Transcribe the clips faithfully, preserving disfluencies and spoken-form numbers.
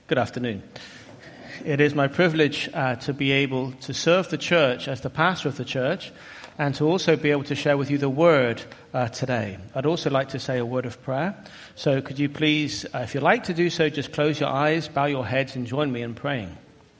Good afternoon. It is my privilege uh, to be able to serve the church as the pastor of the church and to also be able to share with you the word uh, today. I'd also like to say a word of prayer. So could you please, uh, if you'd like to do so, just close your eyes, bow your heads and join me in praying.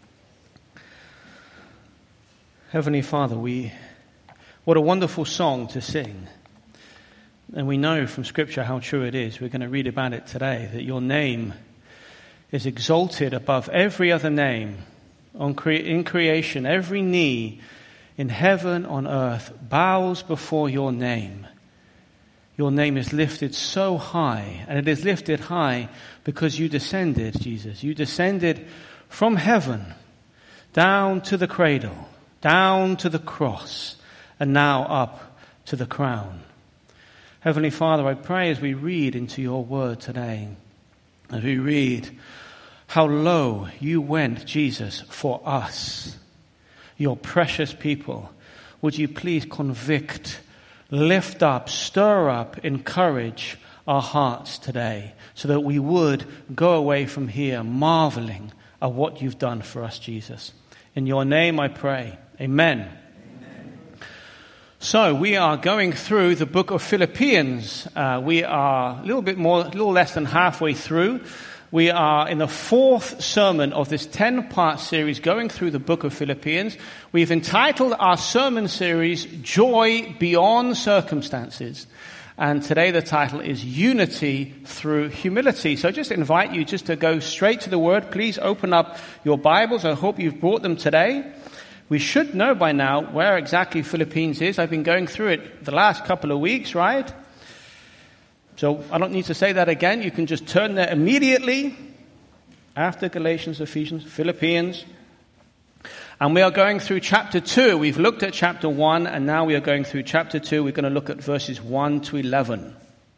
Heavenly Father, we what a wonderful song to sing. And we know from Scripture how true it is. We're going to read about it today, that your name is exalted above every other name on cre- in creation. Every knee in heaven, on earth, bows before your name. Your name is lifted so high, and it is lifted high because you descended, Jesus. You descended from heaven down to the cradle, down to the cross, and now up to the crown. Heavenly Father, I pray as we read into your word today, as we read how low you went, Jesus, for us, your precious people, would you please convict, lift up, stir up, encourage our hearts today so that we would go away from here marveling at what you've done for us, Jesus. In your name I pray. Amen. So we are going through the book of Philippians. Uh, we are a little bit more, a little less than halfway through. We are in the fourth sermon of this ten-part series going through the book of Philippians. We've entitled our sermon series, Joy Beyond Circumstances. And today the title is Unity Through Humility. So I just invite you just to go straight to the word. Please open up your Bibles. I hope you've brought them today. We should know by now where exactly Philippines is. I've been going through it the last couple of weeks, right? So I don't need to say that again. You can just turn there immediately after Galatians, Ephesians, Philippians. And we are going through chapter two. We've looked at chapter one, and now we are going through chapter two. We're going to look at verses one to eleven.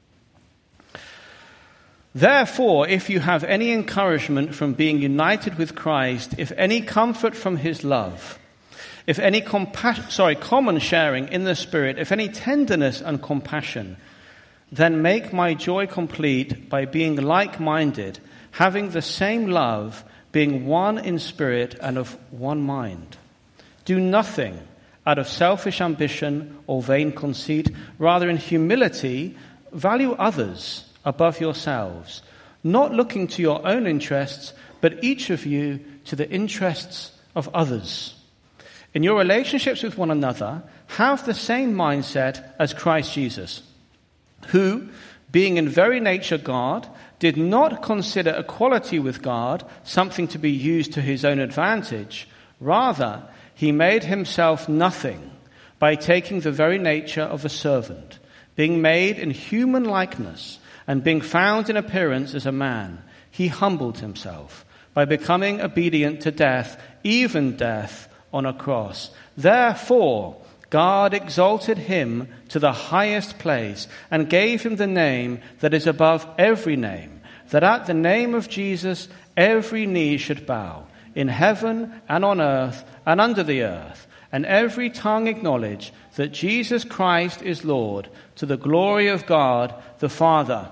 Therefore, if you have any encouragement from being united with Christ, if any comfort from his love, if any compa- sorry, common sharing in the Spirit, if any tenderness and compassion, then make my joy complete by being like-minded, having the same love, being one in spirit and of one mind. Do nothing out of selfish ambition or vain conceit. Rather, in humility, value others above yourselves, not looking to your own interests, but each of you to the interests of others. In your relationships with one another, have the same mindset as Christ Jesus, who, being in very nature God, did not consider equality with God something to be used to his own advantage. Rather, he made himself nothing by taking the very nature of a servant, being made in human likeness, and being found in appearance as a man. He humbled himself by becoming obedient to death, even death on a cross. Therefore, God exalted him to the highest place and gave him the name that is above every name, that at the name of Jesus every knee should bow, in heaven and on earth and under the earth, and every tongue acknowledge that Jesus Christ is Lord, to the glory of God the Father.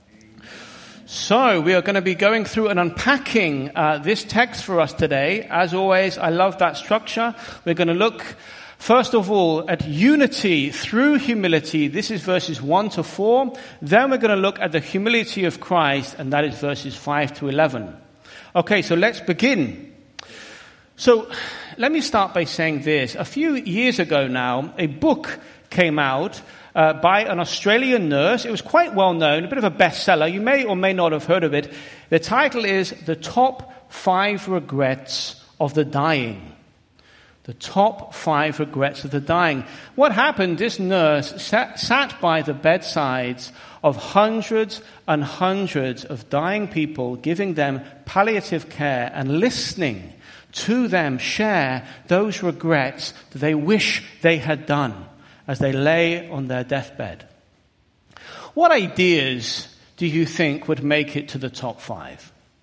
So we are going to be going through and unpacking uh, this text for us today. As always, I love that structure. We're going to look first of all at unity through humility. This is verses one to four. Then we're going to look at the humility of Christ, and that is verses five to eleven. Okay, so let's begin. So let me start by saying this. A few years ago now, a book came out Uh, by an Australian nurse. It was quite well known, a bit of a bestseller. You may or may not have heard of it. The title is The Top Five Regrets of the Dying. The Top Five Regrets of the Dying. What happened, this nurse sat, sat by the bedsides of hundreds and hundreds of dying people, giving them palliative care and listening to them share those regrets that they wish they had done as they lay on their deathbed. What ideas do you think would make it to the top five?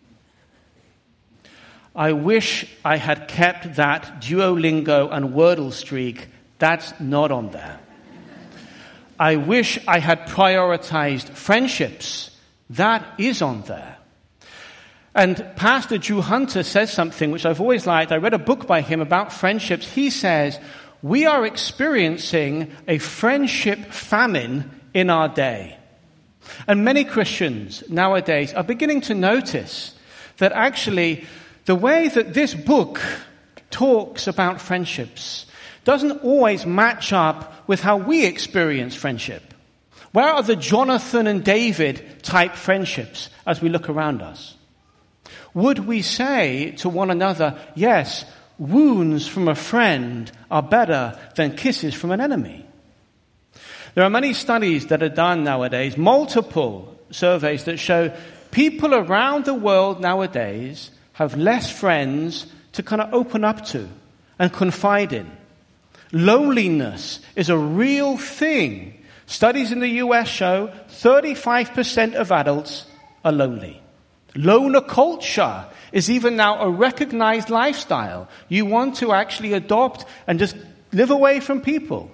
I wish I had kept that Duolingo and Wordle streak. That's not on there. I wish I had prioritized friendships. That is on there. And Pastor Drew Hunter says something which I've always liked. I read a book by him about friendships. He says, we are experiencing a friendship famine in our day. And many Christians nowadays are beginning to notice that actually the way that this book talks about friendships doesn't always match up with how we experience friendship. Where are the Jonathan and David type friendships as we look around us? Would we say to one another, yes, wounds from a friend are better than kisses from an enemy? There are many studies that are done nowadays, multiple surveys that show people around the world nowadays have less friends to kind of open up to and confide in. Loneliness is a real thing. Studies in the U S show thirty-five percent of adults are lonely. Loner culture is even now a recognized lifestyle. You want to actually adopt and just live away from people.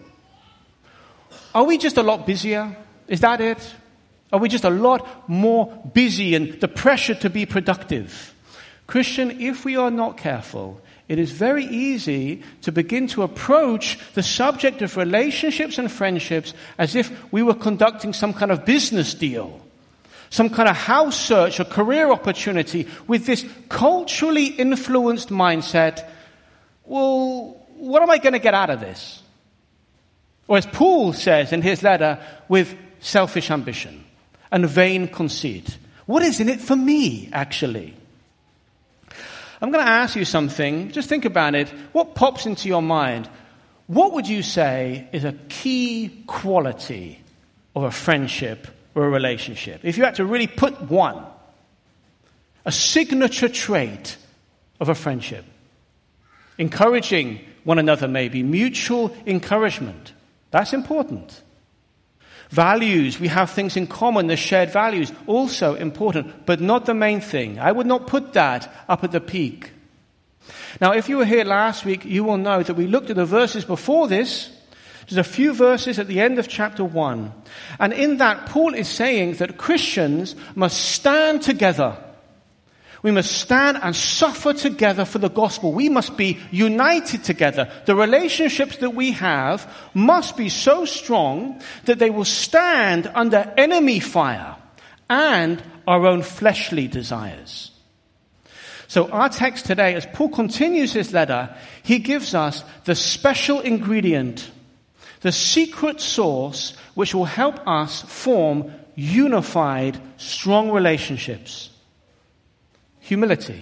Are we just a lot busier? Is that it? Are we just a lot more busy and the pressure to be productive? Christian, if we are not careful, it is very easy to begin to approach the subject of relationships and friendships as if we were conducting some kind of business deal, some kind of house search or career opportunity with this culturally influenced mindset. Well, what am I going to get out of this? Or as Paul says in his letter, with selfish ambition and vain conceit. What is in it for me, actually? I'm going to ask you something. Just think about it. What pops into your mind? What would you say is a key quality of a friendship or a relationship? If you had to really put one, a signature trait of a friendship. Encouraging one another maybe. Mutual encouragement. That's important. Values, we have things in common, the shared values, also important, but not the main thing. I would not put that up at the peak. Now, if you were here last week, you will know that we looked at the verses before this. There's a few verses at the end of chapter one. And in that, Paul is saying that Christians must stand together. We must stand and suffer together for the gospel. We must be united together. The relationships that we have must be so strong that they will stand under enemy fire and our own fleshly desires. So our text today, as Paul continues his letter, he gives us the special ingredient, the secret sauce which will help us form unified, strong relationships. Humility.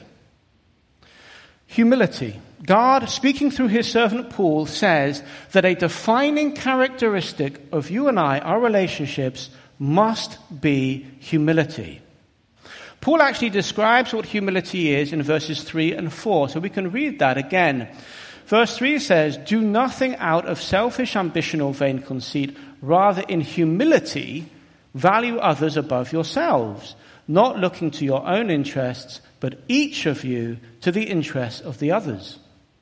Humility. God, speaking through his servant Paul, says that a defining characteristic of you and I, our relationships, must be humility. Paul actually describes what humility is in verses three and four, so we can read that again. Verse three says, "Do nothing out of selfish ambition or vain conceit, rather in humility value others above yourselves, not looking to your own interests, but each of you to the interests of the others."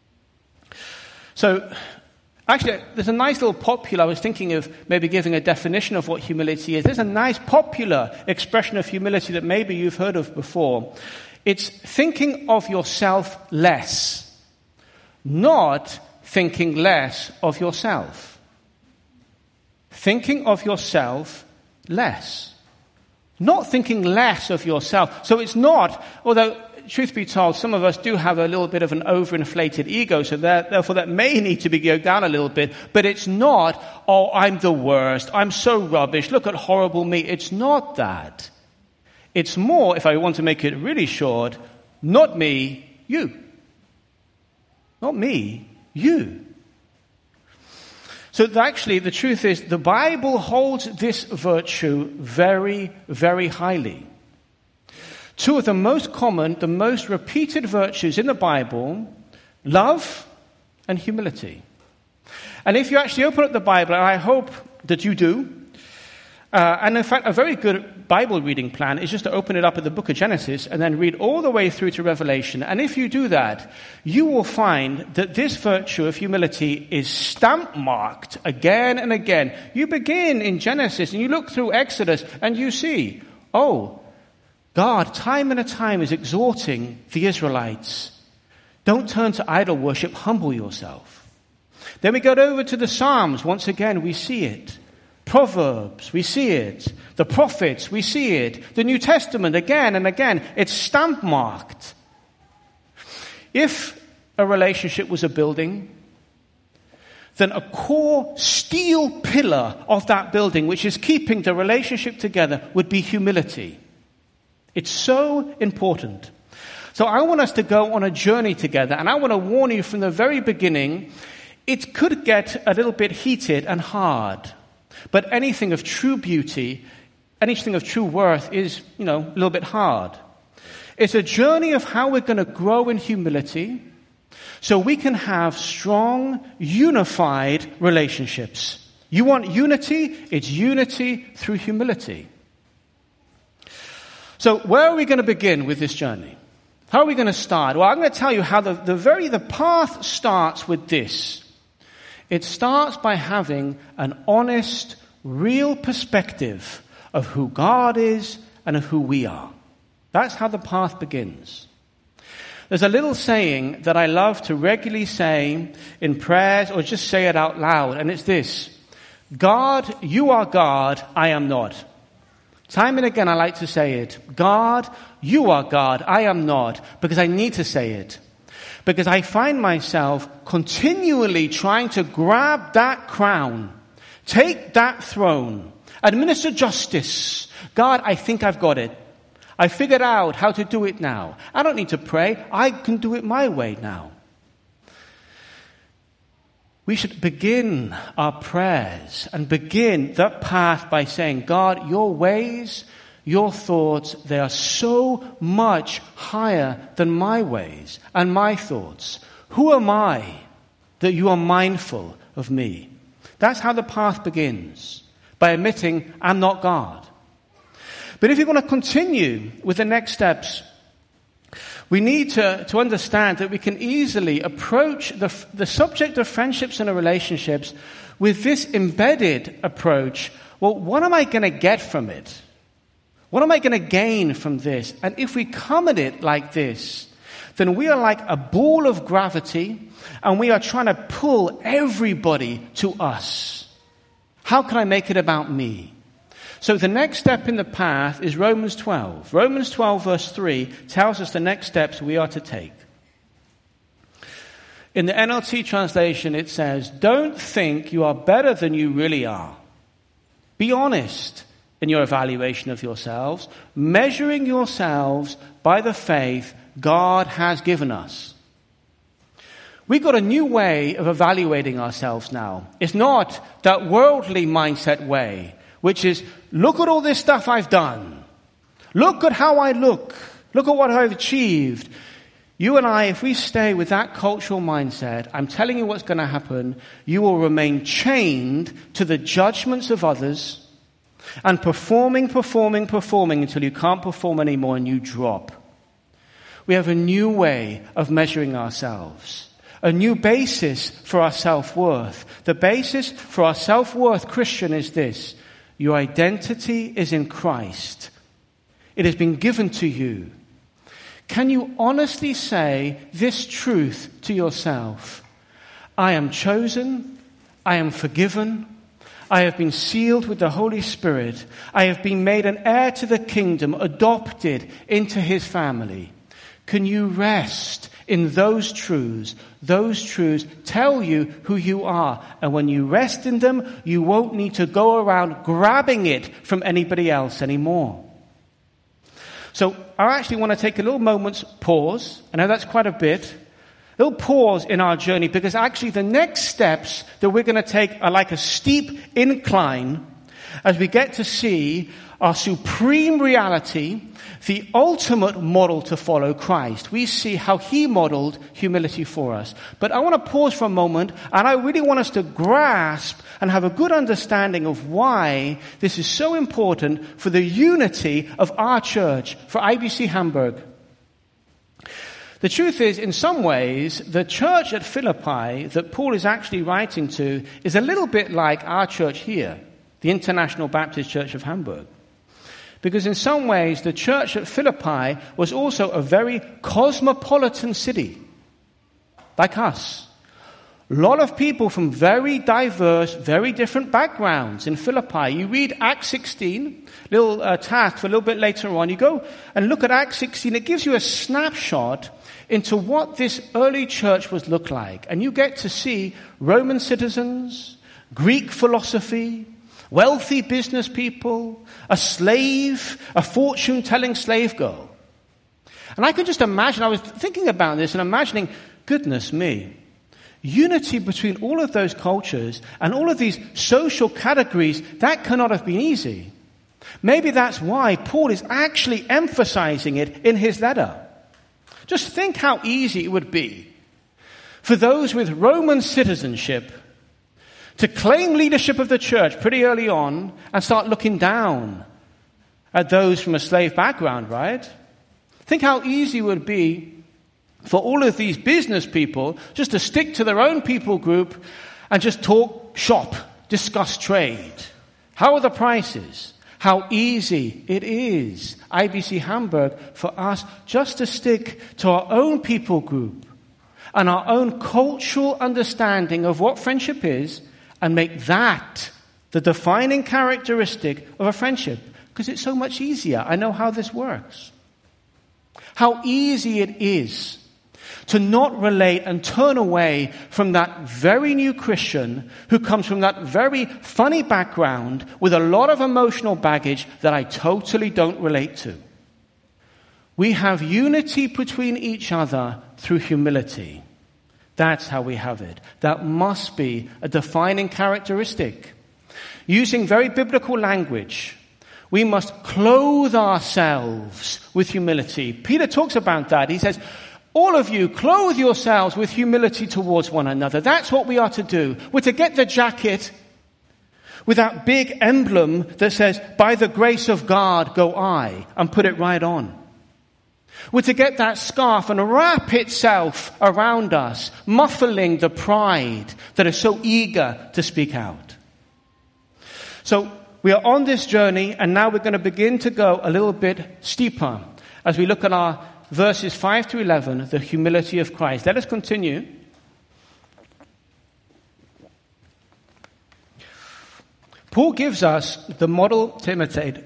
So, actually, there's a nice little popular, I was thinking of maybe giving a definition of what humility is. There's a nice popular expression of humility that maybe you've heard of before. It's thinking of yourself less, not thinking less of yourself. Thinking of yourself less. Not thinking less of yourself. So it's not, although, truth be told, some of us do have a little bit of an overinflated ego, so that, therefore that may need to be go down a little bit, but it's not, oh, I'm the worst, I'm so rubbish, look at horrible me. It's not that. It's more, if I want to make it really short, not me, you. Not me, you. So actually, the truth is, the Bible holds this virtue very, very highly. Two of the most common, the most repeated virtues in the Bible, love and humility. And if you actually open up the Bible, and I hope that you do, uh, and in fact, a very good Bible reading plan is just to open it up at the book of Genesis and then read all the way through to Revelation. And if you do that, you will find that this virtue of humility is stamp marked again and again. You begin in Genesis and you look through Exodus and you see, oh, God, time and time, is exhorting the Israelites. Don't turn to idol worship, humble yourself. Then we go over to the Psalms. Once again, we see it. Proverbs, we see it. The prophets, we see it. The New Testament, again and again, it's stamp marked. If a relationship was a building, then a core steel pillar of that building, which is keeping the relationship together, would be humility. It's so important. So I want us to go on a journey together, and I want to warn you from the very beginning, it could get a little bit heated and hard. But anything of true beauty, anything of true worth is, you know, a little bit hard. It's a journey of how we're going to grow in humility so we can have strong, unified relationships. You want unity? It's unity through humility. So where are we going to begin with this journey? How are we going to start? Well, I'm going to tell you how the, the very the path starts with this. It starts by having an honest, real perspective of who God is and of who we are. That's how the path begins. There's a little saying that I love to regularly say in prayers or just say it out loud, and it's this: God, you are God, I am not. Time and again I like to say it. God, you are God, I am not, because I need to say it. Because I find myself continually trying to grab that crown, take that throne, administer justice. God, I think I've got it. I figured out how to do it now. I don't need to pray. I can do it my way now. We should begin our prayers and begin that path by saying, God, your ways, your thoughts, they are so much higher than my ways and my thoughts. Who am I that you are mindful of me? That's how the path begins, by admitting I'm not God. But if you're going to continue with the next steps, we need to, to understand that we can easily approach the, the subject of friendships and relationships with this embedded approach. Well, what am I going to get from it? What am I going to gain from this? And if we come at it like this, then we are like a ball of gravity, and we are trying to pull everybody to us. How can I make it about me? So the next step in the path is Romans twelve. Romans twelve verse three tells us the next steps we are to take. In the N L T translation it says, don't think you are better than you really are. Be honest in your evaluation of yourselves, measuring yourselves by the faith God has given us. We've got a new way of evaluating ourselves now. It's not that worldly mindset way, which is, look at all this stuff I've done. Look at how I look. Look at what I've achieved. You and I, if we stay with that cultural mindset, I'm telling you what's going to happen. You will remain chained to the judgments of others and performing, performing, performing until you can't perform anymore and you drop. We have a new way of measuring ourselves. A new basis for our self-worth. The basis for our self-worth, Christian, is this. Your identity is in Christ. It has been given to you. Can you honestly say this truth to yourself? I am chosen. I am forgiven. I have been sealed with the Holy Spirit. I have been made an heir to the kingdom, adopted into his family. Can you rest in those truths? Those truths tell you who you are. And when you rest in them, you won't need to go around grabbing it from anybody else anymore. So I actually want to take a little moment's pause. I know that's quite a bit. A little pause in our journey, because actually the next steps that we're going to take are like a steep incline as we get to see our supreme reality, the ultimate model to follow, Christ. We see how he modeled humility for us. But I want to pause for a moment, and I really want us to grasp and have a good understanding of why this is so important for the unity of our church, for I B C Hamburg. The truth is, in some ways, the church at Philippi that Paul is actually writing to is a little bit like our church here, the International Baptist Church of Hamburg. Because in some ways, the church at Philippi was also a very cosmopolitan city, like us. A lot of people from very diverse, very different backgrounds in Philippi. You read Acts sixteen, little uh, task for a little bit later on. You go and look at Acts sixteen. It gives you a snapshot into what this early church was look like. And you get to see Roman citizens, Greek philosophy, wealthy business people, a slave, a fortune-telling slave girl. And I could just imagine, I was thinking about this and imagining, goodness me, unity between all of those cultures and all of these social categories, that cannot have been easy. Maybe that's why Paul is actually emphasizing it in his letter. Just think how easy it would be for those with Roman citizenship to claim leadership of the church pretty early on and start looking down at those from a slave background, right? Think how easy it would be for all of these business people just to stick to their own people group and just talk shop, discuss trade. How are the prices? How easy it is, I B C Hamburg, for us just to stick to our own people group and our own cultural understanding of what friendship is and make that the defining characteristic of a friendship. Because it's so much easier. I know how this works. How easy it is to not relate and turn away from that very new Christian who comes from that very funny background with a lot of emotional baggage that I totally don't relate to. We have unity between each other through humility. That's how we have it. That must be a defining characteristic. Using very biblical language, we must clothe ourselves with humility. Peter talks about that. He says, all of you, clothe yourselves with humility towards one another. That's what we are to do. We're to get the jacket with that big emblem that says, by the grace of God go I, and put it right on. We're to get that scarf and wrap itself around us, muffling the pride that is so eager to speak out. So we are on this journey, and now we're going to begin to go a little bit steeper as we look at our verses five to eleven, the humility of Christ. Let us continue. Paul gives us the model to imitate.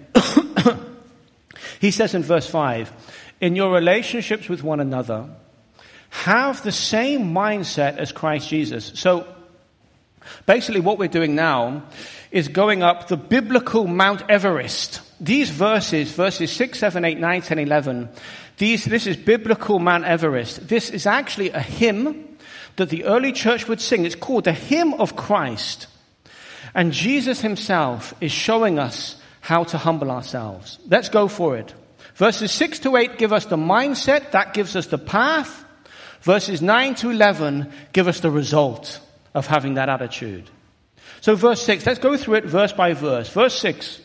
He says in verse five, in your relationships with one another, have the same mindset as Christ Jesus. So basically what we're doing now is going up the biblical Mount Everest. These verses, verses six, seven, eight, nine, ten, eleven, these, this is biblical Mount Everest. This is actually a hymn that the early church would sing. It's called the Hymn of Christ. And Jesus himself is showing us how to humble ourselves. Let's go for it. Verses six to eight give us the mindset. That gives us the path. Verses nine to eleven give us the result of having that attitude. So verse six, let's go through it verse by verse. Verse six.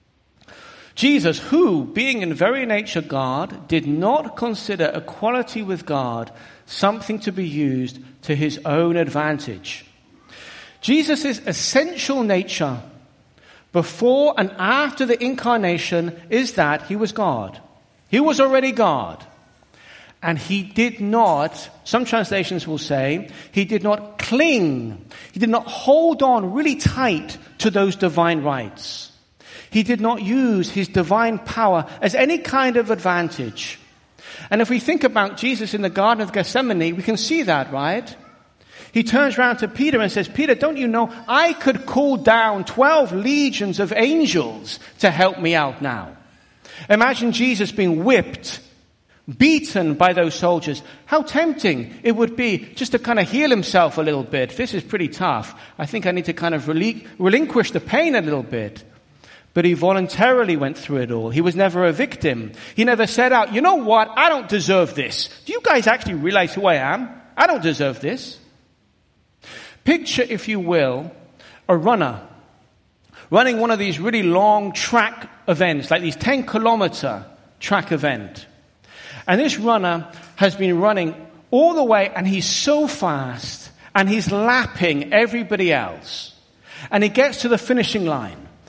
Jesus, who, being in very nature God, did not consider equality with God something to be used to his own advantage. Jesus' essential nature before and after the incarnation is that he was God. He was already God. And he did not, some translations will say, he did not cling. He did not hold on really tight to those divine rights. He did not use his divine power as any kind of advantage. And if we think about Jesus in the Garden of Gethsemane, we can see that, right? He turns around to Peter and says, Peter, don't you know I could call down twelve legions of angels to help me out now? Imagine Jesus being whipped, beaten by those soldiers. How tempting it would be just to kind of heal himself a little bit. This is pretty tough. I think I need to kind of relin- relinquish the pain a little bit. But he voluntarily went through it all. He was never a victim. He never said out, you know what, I don't deserve this. Do you guys actually realize who I am? I don't deserve this. Picture, if you will, a runner running one of these really long track events, like these ten kilometer track event. And this runner has been running all the way, and he's so fast, and he's lapping everybody else. And he gets to the finishing line.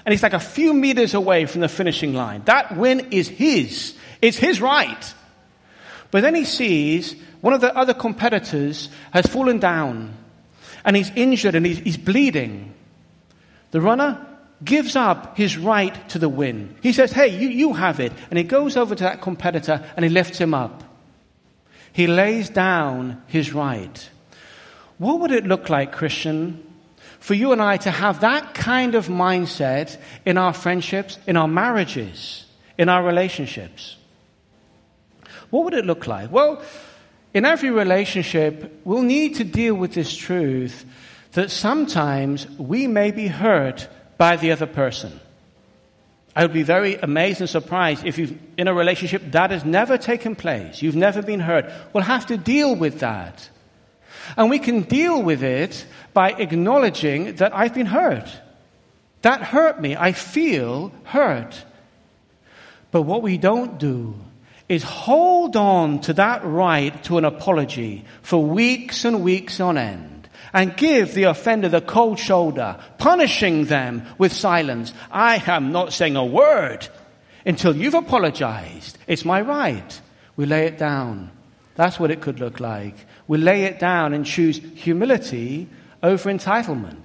And he's like a few meters away from the finishing line. That win is his. It's his right. But then he sees one of the other competitors has fallen down. And he's injured and he's, he's bleeding. The runner gives up his right to the win. He says, hey, you, you have it. And he goes over to that competitor and he lifts him up. He lays down his right. What would it look like, Christian, for you and I to have that kind of mindset in our friendships, in our marriages, in our relationships? What would it look like? Well, in every relationship, we'll need to deal with this truth that sometimes we may be hurt by the other person. I would be very amazed and surprised if you've, in a relationship, that has never taken place. You've never been hurt. We'll have to deal with that. And we can deal with it by acknowledging that I've been hurt. That hurt me. I feel hurt. But what we don't do is hold on to that right to an apology for weeks and weeks on end and give the offender the cold shoulder, punishing them with silence. I am not saying a word until you've apologized. It's my right. We lay it down. That's what it could look like. We lay it down and choose humility over entitlement.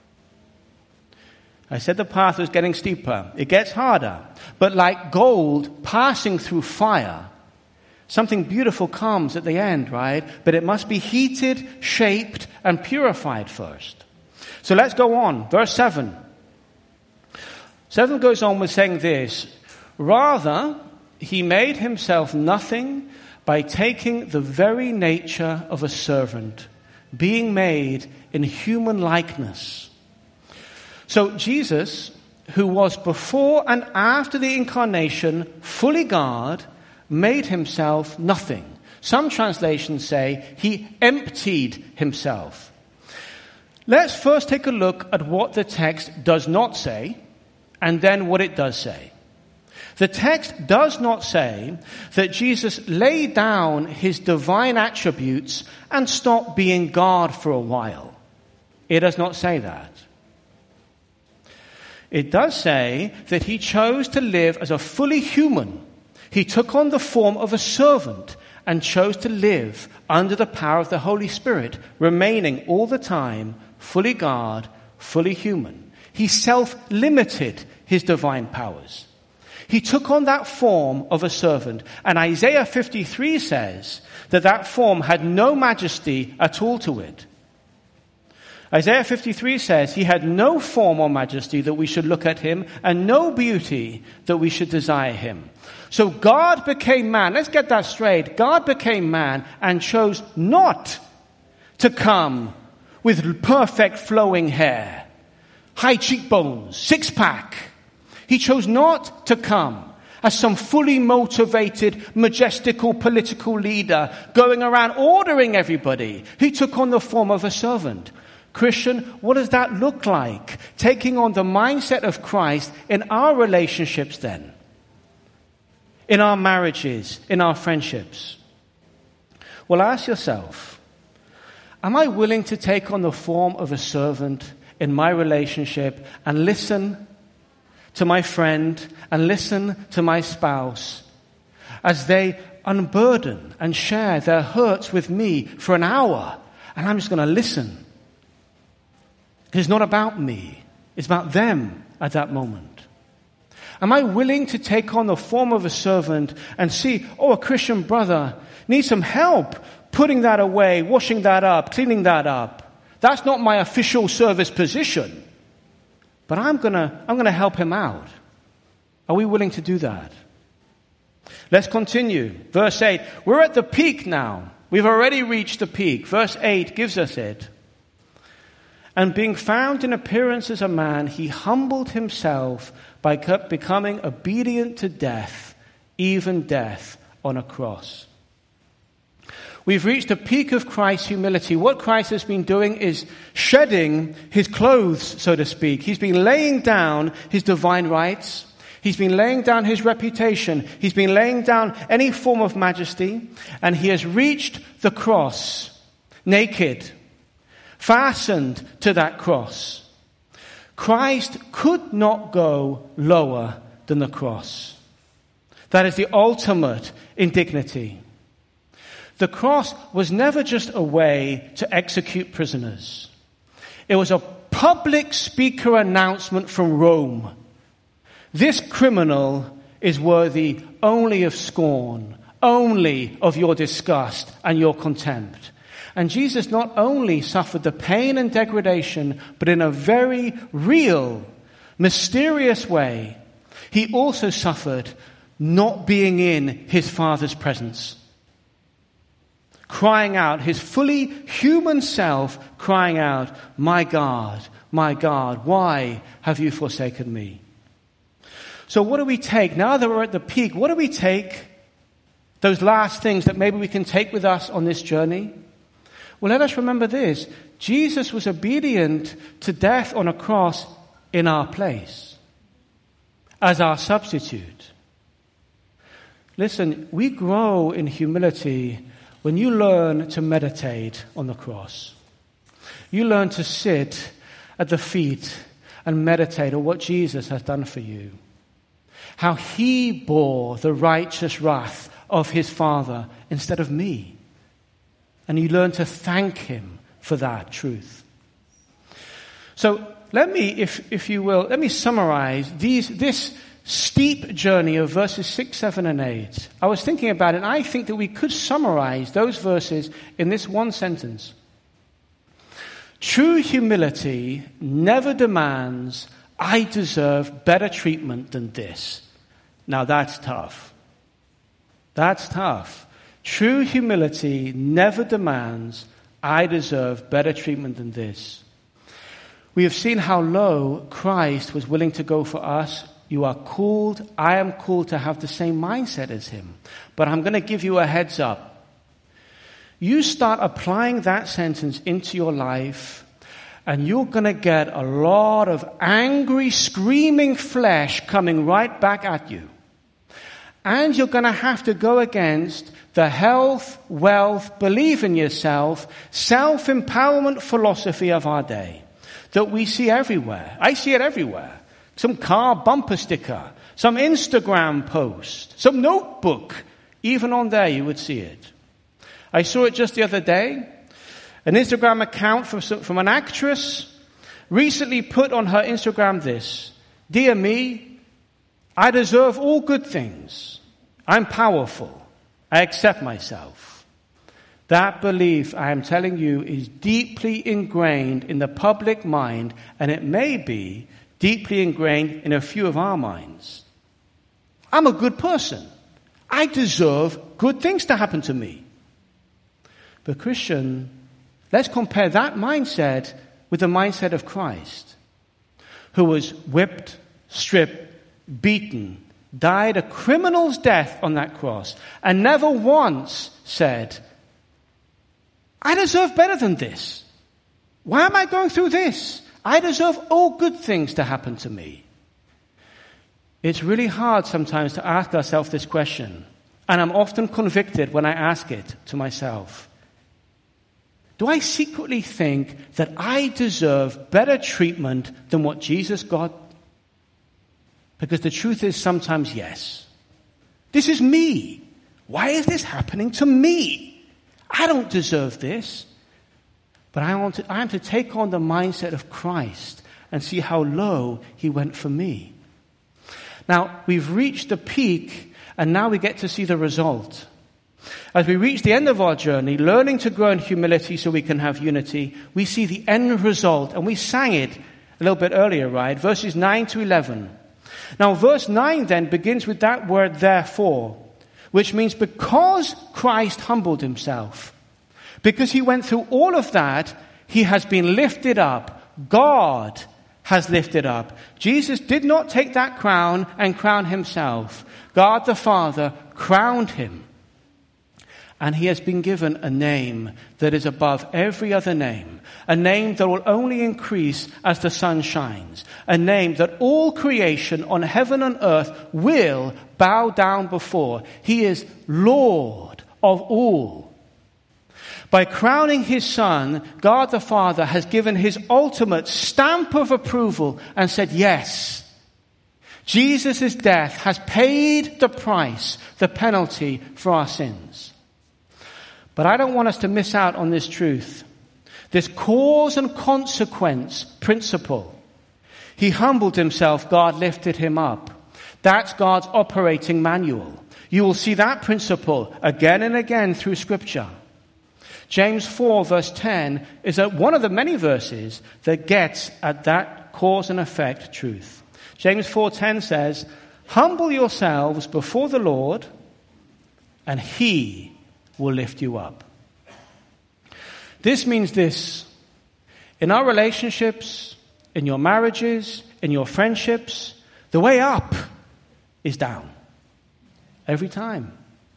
I said the path was getting steeper. It gets harder. But like gold passing through fire, something beautiful comes at the end, right? But it must be heated, shaped, and purified first. So let's go on. Verse seven. seven goes on with saying this. Rather, he made himself nothing by taking the very nature of a servant, being made in human likeness. So Jesus, who was before and after the incarnation fully God, made himself nothing. Some translations say he emptied himself. Let's first take a look at what the text does not say, and then what it does say. The text does not say that Jesus laid down his divine attributes and stopped being God for a while. It does not say that. It does say that he chose to live as a fully human. He took on the form of a servant and chose to live under the power of the Holy Spirit, remaining all the time fully God, fully human. He self-limited his divine powers. He took on that form of a servant. And Isaiah fifty-three says that that form had no majesty at all to it. Isaiah fifty-three says he had no form or majesty that we should look at him, and no beauty that we should desire him. So God became man. Let's get that straight. God became man and chose not to come with perfect flowing hair, high cheekbones, six-pack. He chose not to come as some fully motivated, majestical political leader going around ordering everybody. He took on the form of a servant. Christian, what does that look like? Taking on the mindset of Christ in our relationships then. In our marriages, in our friendships. Well, ask yourself, am I willing to take on the form of a servant in my relationship and listen to my friend and listen to my spouse as they unburden and share their hurts with me for an hour, and I'm just going to listen? It's not about me. It's about them at that moment. Am I willing to take on the form of a servant and see, oh, a Christian brother needs some help putting that away, washing that up, cleaning that up. That's not my official service position. But I'm gonna, I'm gonna help him out. Are we willing to do that? Let's continue. Verse eight. We're at the peak now. We've already reached the peak. Verse eight gives us it. And being found in appearance as a man, he humbled himself by becoming obedient to death, even death on a cross. We've reached the peak of Christ's humility. What Christ has been doing is shedding his clothes, so to speak. He's been laying down his divine rights. He's been laying down his reputation. He's been laying down any form of majesty. And he has reached the cross, naked, fastened to that cross. Christ could not go lower than the cross. That is the ultimate indignity. The cross was never just a way to execute prisoners. It was a public speaker announcement from Rome. This criminal is worthy only of scorn, only of your disgust and your contempt. And Jesus not only suffered the pain and degradation, but in a very real, mysterious way, he also suffered not being in his Father's presence. Crying out, his fully human self crying out, "My God, my God, why have you forsaken me?" So what do we take? Now that we're at the peak, what do we take? Those last things that maybe we can take with us on this journey? Well, let us remember this. Jesus was obedient to death on a cross in our place, as our substitute. Listen, we grow in humility when you learn to meditate on the cross. You learn to sit at the feet and meditate on what Jesus has done for you. How he bore the righteous wrath of his Father instead of me. And you learn to thank him for that truth. So let me, if, if you will, let me summarize these, this steep journey of verses six, seven, and eight. I was thinking about it, and I think that we could summarize those verses in this one sentence. True humility never demands, "I deserve better treatment than this." Now that's tough. That's tough. True humility never demands, "I deserve better treatment than this." We have seen how low Christ was willing to go for us. You are called, I am called to have the same mindset as him. But I'm going to give you a heads up. You start applying that sentence into your life, and you're going to get a lot of angry, screaming flesh coming right back at you. And you're going to have to go against the health, wealth, believe in yourself, self-empowerment philosophy of our day that we see everywhere. I see it everywhere. Some car bumper sticker, some Instagram post, some notebook. Even on there you would see it. I saw it just the other day. An Instagram account from, from an actress recently put on her Instagram this: "Dear me, I deserve all good things. I'm powerful. I accept myself." That belief, I am telling you, is deeply ingrained in the public mind, and it may be deeply ingrained in a few of our minds. I'm a good person. I deserve good things to happen to me. But Christian, let's compare that mindset with the mindset of Christ, who was whipped, stripped, beaten, died a criminal's death on that cross, and never once said, "I deserve better than this. Why am I going through this? I deserve all good things to happen to me." It's really hard sometimes to ask ourselves this question, and I'm often convicted when I ask it to myself. Do I secretly think that I deserve better treatment than what Jesus got? Because the truth is sometimes yes. This is me. Why is this happening to me? I don't deserve this. But I want to, I am to take on the mindset of Christ and see how low he went for me. Now, we've reached the peak, and now we get to see the result. As we reach the end of our journey, learning to grow in humility so we can have unity, we see the end result, and we sang it a little bit earlier, right? Verses nine to eleven. Now, verse nine then begins with that word "therefore," which means because Christ humbled himself, because he went through all of that, he has been lifted up. God has lifted up. Jesus did not take that crown and crown himself. God the Father crowned him. And he has been given a name that is above every other name. A name that will only increase as the sun shines. A name that all creation on heaven and earth will bow down before. He is Lord of all. By crowning his Son, God the Father has given his ultimate stamp of approval and said, yes, Jesus' death has paid the price, the penalty for our sins. But I don't want us to miss out on this truth, this cause and consequence principle. He humbled himself, God lifted him up. That's God's operating manual. You will see that principle again and again through Scripture. James four verse ten is one of the many verses that gets at that cause and effect truth. James four ten says, humble yourselves before the Lord, and he will lift you up. This means this: in our relationships, in your marriages, in your friendships, the way up is down. Every time.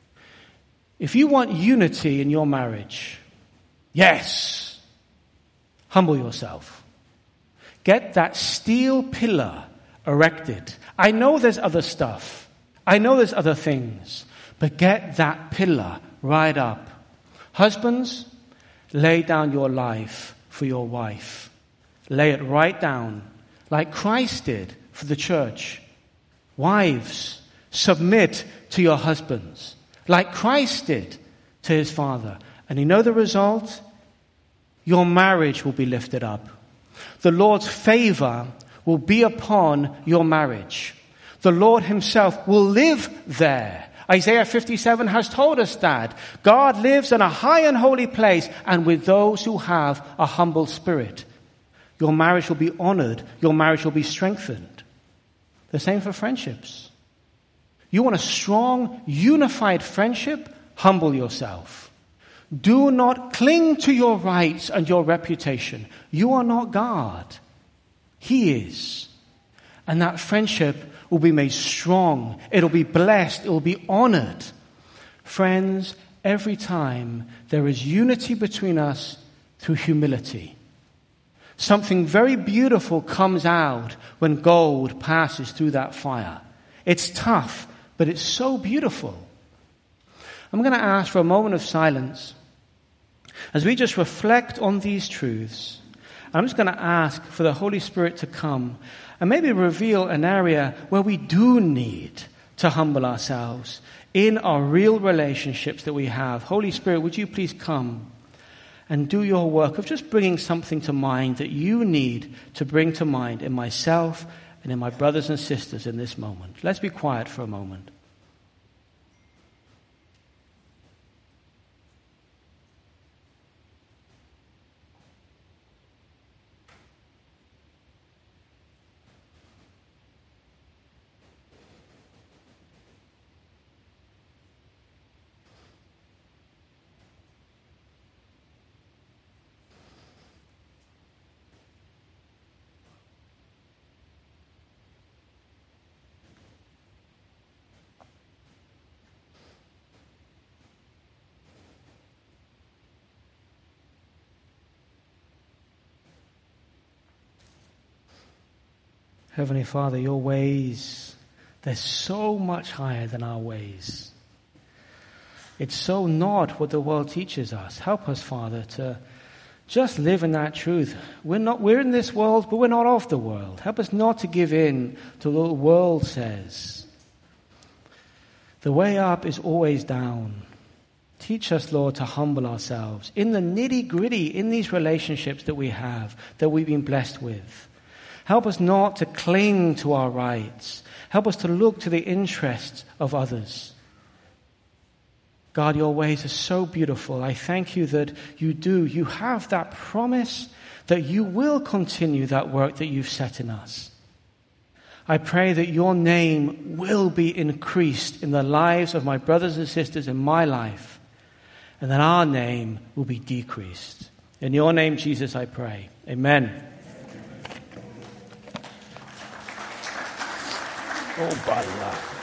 If you want unity in your marriage, yes, humble yourself. Get that steel pillar erected. I know there's other stuff. I know there's other things. But get that pillar right up. Husbands, lay down your life for your wife. Lay it right down like Christ did for the church. Wives, submit to your husbands like Christ did to his Father. And you know the result? Your marriage will be lifted up. The Lord's favor will be upon your marriage. The Lord himself will live there. Isaiah fifty-seven has told us that. God lives in a high and holy place and with those who have a humble spirit. Your marriage will be honored. Your marriage will be strengthened. The same for friendships. You want a strong, unified friendship? Humble yourself. Do not cling to your rights and your reputation. You are not God. He is. And that friendship will be made strong. It'll be blessed. It will be honored. Friends, every time there is unity between us through humility. Something very beautiful comes out when gold passes through that fire. It's tough, but it's so beautiful. I'm going to ask for a moment of silence as we just reflect on these truths. I'm just going to ask for the Holy Spirit to come and maybe reveal an area where we do need to humble ourselves in our real relationships that we have. Holy Spirit, would you please come and do your work of just bringing something to mind that you need to bring to mind in myself and in my brothers and sisters in this moment. Let's be quiet for a moment. Heavenly Father, your ways, they're so much higher than our ways. It's so not what the world teaches us. Help us, Father, to just live in that truth. We're not, we're in this world, but we're not of the world. Help us not to give in to what the world says. The way up is always down. Teach us, Lord, to humble ourselves in the nitty-gritty, in these relationships that we have, that we've been blessed with. Help us not to cling to our rights. Help us to look to the interests of others. God, your ways are so beautiful. I thank you that you do. You have that promise that you will continue that work that you've set in us. I pray that your name will be increased in the lives of my brothers and sisters in my life, and that our name will be decreased. In your name, Jesus, I pray. Amen. Oh, by Allah.